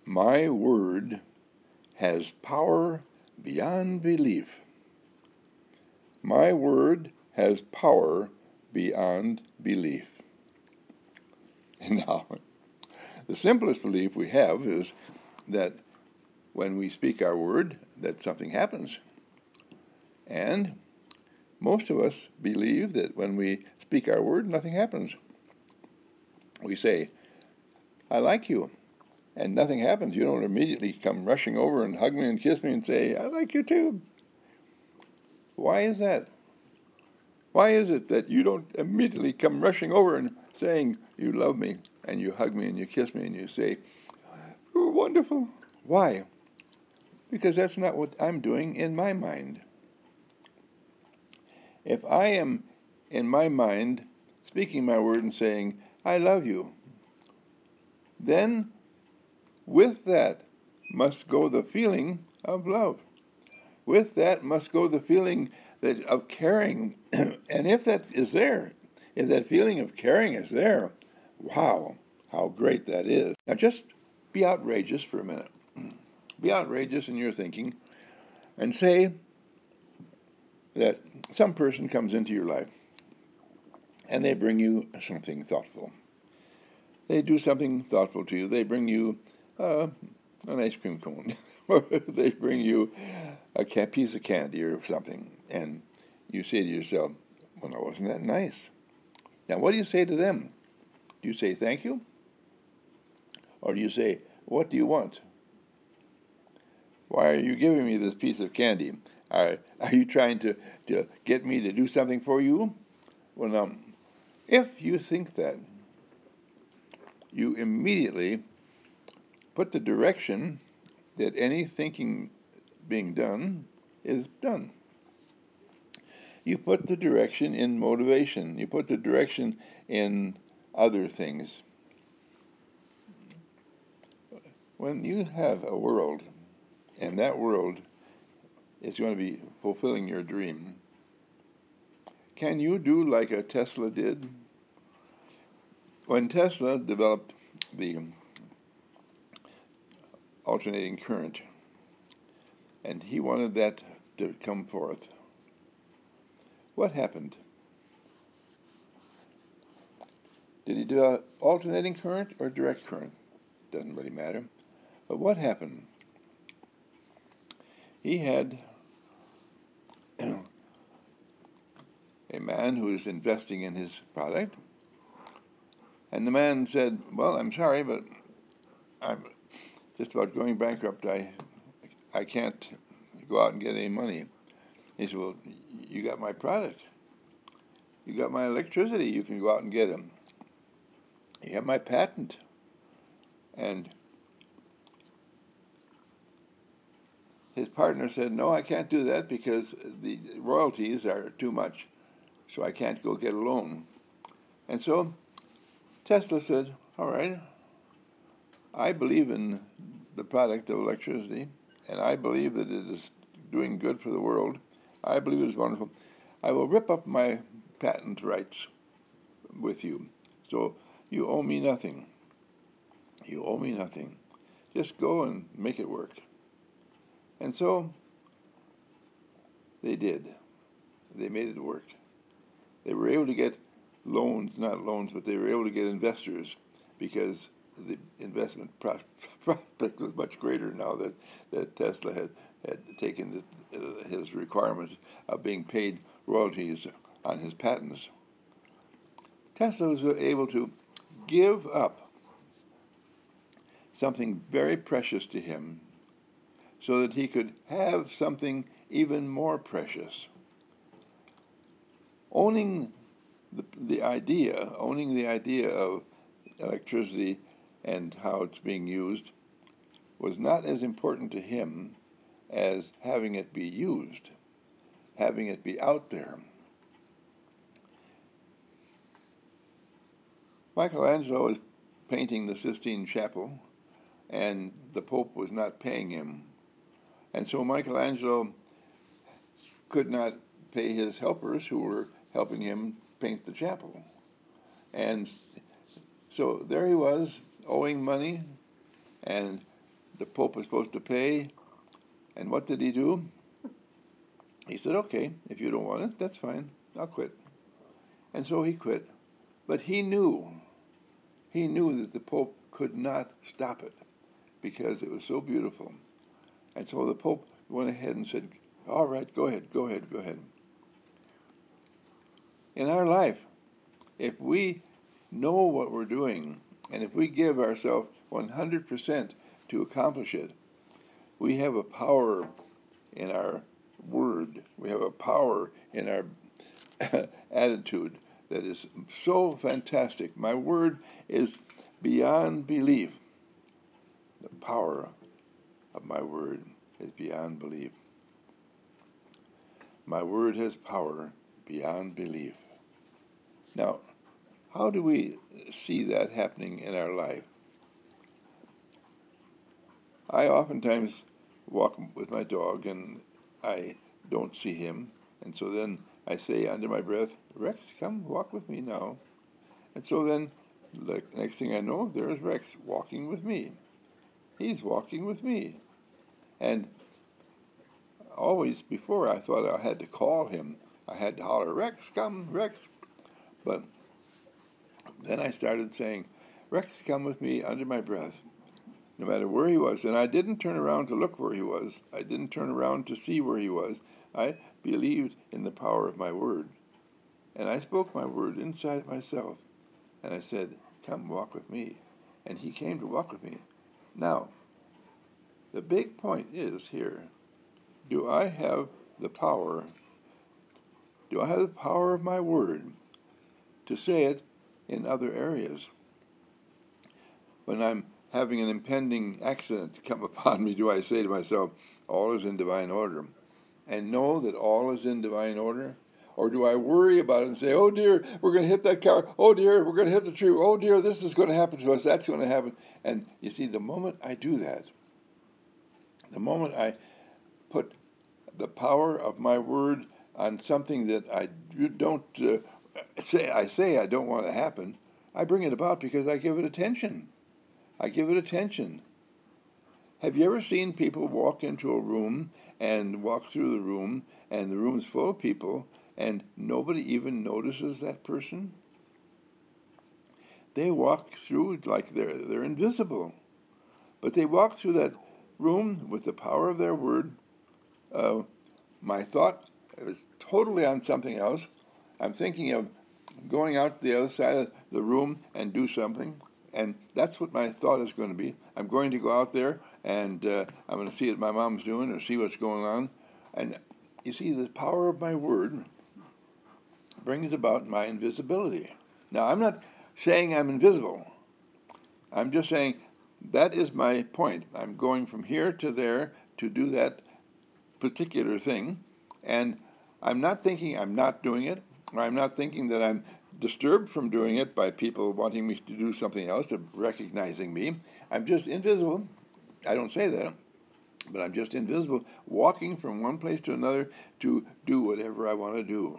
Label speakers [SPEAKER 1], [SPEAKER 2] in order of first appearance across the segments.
[SPEAKER 1] My word has power beyond belief. My word has power beyond belief. Now, the simplest belief we have is that when we speak our word, that something happens. And most of us believe that when we speak our word, nothing happens. We say, I like you, and nothing happens. You don't immediately come rushing over and hug me and kiss me and say, I like you too. Why is that? Why is it that you don't immediately come rushing over and saying you love me, and you hug me and you kiss me and you say, you're wonderful? Why? Because that's not what I'm doing in my mind. If I am in my mind speaking my word and saying, I love you, then with that must go the feeling of love. With that must go the feeling of caring. And if that is there, if that feeling of caring is there, wow, how great that is. Now just be outrageous for a minute. Be outrageous in your thinking and say that some person comes into your life and they bring you something thoughtful. They do something thoughtful to you. They bring you an ice cream cone. Or they bring you a piece of candy or something. And you say to yourself, well, now, wasn't that nice? Now, what do you say to them? Do you say thank you? Or do you say, what do you want? Why are you giving me this piece of candy? Are you trying to get me to do something for you? Well, now, if you think that, you immediately put the direction that any thinking being done is done. You put the direction in motivation. You put the direction in other things. When you have a world, and that world is going to be fulfilling your dream, can you do like a Tesla did? When Tesla developed the alternating current, and he wanted that to come forth, what happened? Did he do alternating current or direct current? Doesn't really matter. But what happened? He had a man who was investing in his product, and the man said, well, I'm sorry, but I'm just about going bankrupt. I can't go out and get any money. He said, well, you got my product. You got my electricity. You can go out and get them. You have my patent. And his partner said, no, I can't do that because the royalties are too much, so I can't go get a loan. And so Tesla said, all right, I believe in the product of electricity, and I believe that it is doing good for the world. I believe it is wonderful. I will rip up my patent rights with you. So you owe me nothing. You owe me nothing. Just go and make it work. And so they did. They made it work. They were able to get loans, not loans, but they were able to get investors because the investment prospect was much greater now that Tesla had taken his requirement of being paid royalties on his patents. Tesla was able to give up something very precious to him so that he could have something even more precious. Owning the idea of electricity and how it's being used was not as important to him as having it be used, having it be out there. Michelangelo was painting the Sistine Chapel, and the Pope was not paying him. And so Michelangelo could not pay his helpers who were helping him paint the chapel. And so there he was, owing money, and the Pope was supposed to pay. And what did he do? He said, okay, if you don't want it, that's fine. I'll quit. And so he quit. But he knew that the Pope could not stop it because it was so beautiful. And so the Pope went ahead and said, all right, go ahead. In our life, if we know what we're doing, and if we give ourselves 100% to accomplish it, we have a power in our word. We have a power in our attitude that is so fantastic. My word is beyond belief. The power of my word is beyond belief. My word has power beyond belief. Now, how do we see that happening in our life? I oftentimes walk with my dog and I don't see him, and so then I say under my breath, Rex, come walk with me now. And so then the next thing I know, there's Rex walking with me. He's walking with me. And always before I thought I had to call him. I had to holler, Rex, come, Rex. But then I started saying, Rex, come with me under my breath, no matter where he was. And I didn't turn around to look where he was. I didn't turn around to see where he was. I believed in the power of my word. And I spoke my word inside myself. And I said, come walk with me. And he came to walk with me. Now, the big point is here, do I have the power? Do I have the power of my word to say it in other areas? When I'm having an impending accident come upon me, do I say to myself, all is in divine order, and know that all is in divine order? Or do I worry about it and say, oh dear, we're going to hit that car. Oh dear, we're going to hit the tree. Oh dear, this is going to happen to us. That's going to happen. And you see, the moment I do that, the moment I put the power of my word on something that I don't say I don't want to happen, I bring it about because I give it attention. I give it attention. Have you ever seen people walk into a room and walk through the room, and the room's full of people, and nobody even notices that person? They walk through like they're invisible. But they walk through that room with the power of their word. My thought is totally on something else. I'm thinking of going out the other side of the room and do something, and that's what my thought is going to be. I'm going to go out there, and I'm going to see what my mom's doing or see what's going on. And you see, the power of my word brings about my invisibility. Now, I'm not saying I'm invisible. I'm just saying that is my point. I'm going from here to there to do that particular thing, and I'm not thinking I'm not doing it, or I'm not thinking that I'm disturbed from doing it by people wanting me to do something else, or recognizing me. I'm just invisible. I don't say that, but I'm just invisible, walking from one place to another to do whatever I want to do.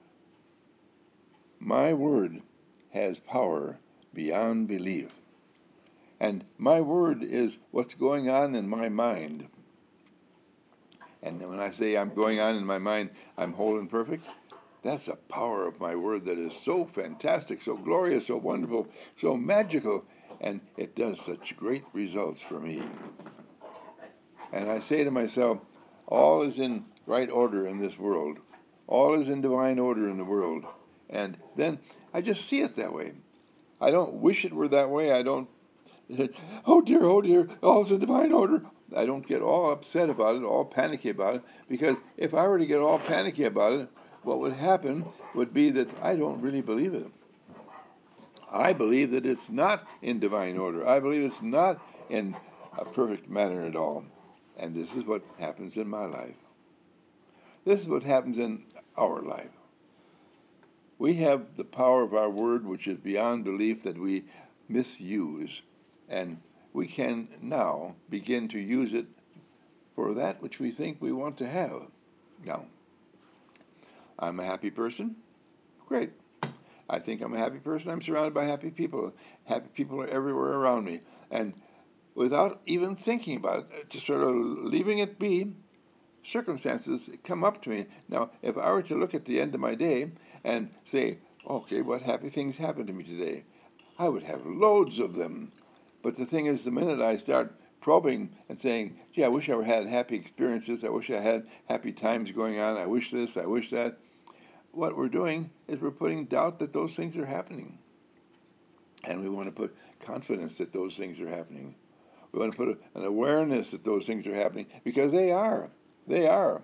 [SPEAKER 1] My word has power beyond belief. And my word is what's going on in my mind. And when I say I'm going on in my mind, I'm whole and perfect, that's the power of my word that is so fantastic, so glorious, so wonderful, so magical, and it does such great results for me. And I say to myself, all is in right order in this world. All is in divine order in the world. And then I just see it that way. I don't wish it were that way. I don't say, oh dear, all is in divine order. I don't get all upset about it, all panicky about it, because if I were to get all panicky about it, what would happen would be that I don't really believe it. I believe that it's not in divine order. I believe it's not in a perfect manner at all. And this is what happens in my life. This is what happens in our life. We have the power of our word, which is beyond belief, that we misuse. And we can now begin to use it for that which we think we want to have. Now, I'm a happy person. Great. I think I'm a happy person. I'm surrounded by happy people. Happy people are everywhere around me. And without even thinking about it, just sort of leaving it be, circumstances come up to me. Now, if I were to look at the end of my day and say, okay, what happy things happened to me today? I would have loads of them. But the thing is, the minute I start probing and saying, gee, I wish I had happy experiences, I wish I had happy times going on, I wish this, I wish that, what we're doing is we're putting doubt that those things are happening. And we want to put confidence that those things are happening. We want to put an awareness that those things are happening, because they are. They are.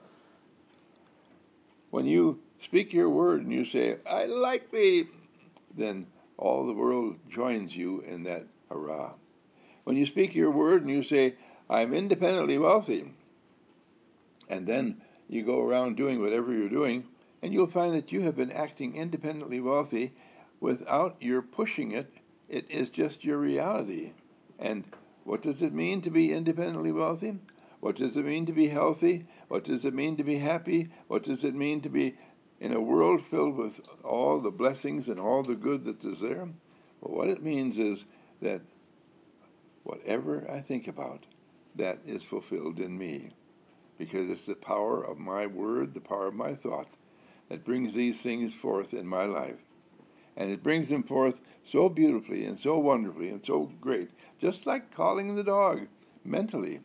[SPEAKER 1] When you speak your word and you say, I like thee, then all the world joins you in that hurrah. When you speak your word and you say, I'm independently wealthy, and then you go around doing whatever you're doing, and you'll find that you have been acting independently wealthy without your pushing it. It is just your reality. And what does it mean to be independently wealthy? What does it mean to be healthy? What does it mean to be happy? What does it mean to be in a world filled with all the blessings and all the good that is there? Well, what it means is that whatever I think about, that is fulfilled in me, because it's the power of my word, the power of my thought, that brings these things forth in my life. And it brings them forth so beautifully and so wonderfully and so great, just like calling the dog mentally,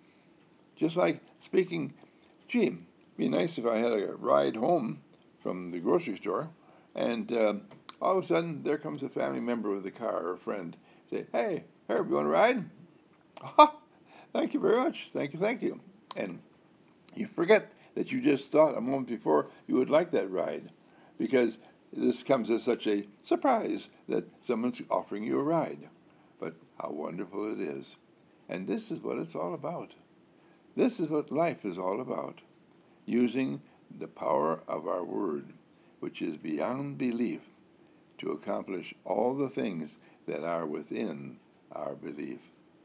[SPEAKER 1] just like speaking, gee, it'd be nice if I had a ride home from the grocery store, and all of a sudden there comes a family member with a car or a friend, say, hey, Herb, you want to ride? Ah, thank you very much. Thank you, thank you. And you forget that you just thought a moment before you would like that ride, because this comes as such a surprise that someone's offering you a ride. But how wonderful it is. And this is what it's all about. This is what life is all about. Using the power of our word, which is beyond belief, to accomplish all the things that are within our belief.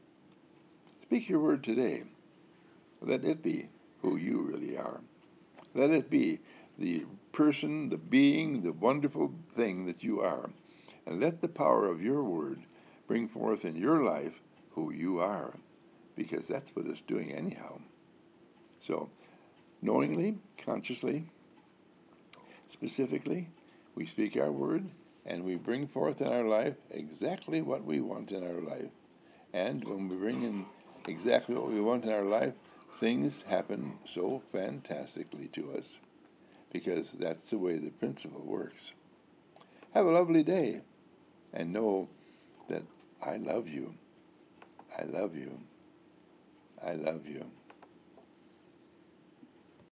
[SPEAKER 1] Speak your word today. Let it be who you really are. Let it be the person, the being, the wonderful thing that you are. And let the power of your word bring forth in your life who you are, because that's what it's doing anyhow. So, knowingly, consciously, specifically, we speak our word and we bring forth in our life exactly what we want in our life. And when we bring in exactly what we want in our life, things happen so fantastically to us, because that's the way the principle works. Have a lovely day, and know that I love you. I love you. I love you.